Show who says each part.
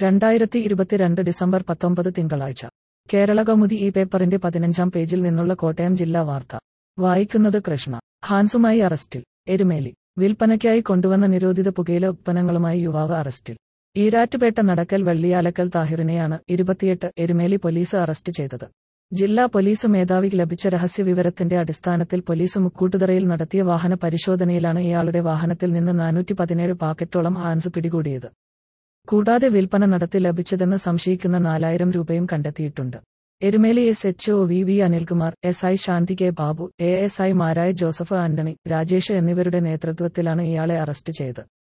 Speaker 1: 2022 December 19 തിങ്കളാഴ്ച കേരളകൗമുദി ഈ പേപ്പറിന്റെ 15-ാം പേജിൽ നിന്നുള്ള കോട്ടയം ജില്ലാ വാർത്ത വായിക്കുന്നത് കൃഷ്ണ. ഹാൻസുമായി അറസ്റ്റിൽ. എരുമേലി. വിൽപ്പനയ്ക്കായി കൊണ്ടുവന്ന നിരോധിത പുകയില ഉത്പന്നങ്ങളുമായി യുവാവ് അറസ്റ്റിൽ. ഈരാറ്റുപേട്ട നടക്കൽ വെള്ളിയാലക്കൽ താഹിറിനെയാണ് 28 എരുമേലി പോലീസ് അറസ്റ്റ് ചെയ്തത്. ജില്ലാ പോലീസ് മേധാവിക്ക് ലഭിച്ച രഹസ്യവിവരത്തിന്റെ അടിസ്ഥാനത്തിൽ പോലീസ് മുക്കൂട്ടുതറയിൽ നടത്തിയ വാഹന പരിശോധനയിലാണ് ഇയാളുടെ വാഹനത്തിൽ നിന്ന് 417 പാക്കറ്റോളം ഹാൻസ് പിടികൂടിയത്. കൂടാതെ വിൽപ്പന നടത്തി ലഭിച്ചതെന്ന് സംശയിക്കുന്ന 4000 രൂപയും കണ്ടെത്തിയിട്ടുണ്ട്. Erumeli SHO VV Anilkumar, SI Shanthi K Babu, ASI മാരായ ജോസഫ് ആന്റണി, രാജേഷ് എന്നിവരുടെ നേതൃത്വത്തിലാണ് ഇയാളെ അറസ്റ്റ് ചെയ്തത്.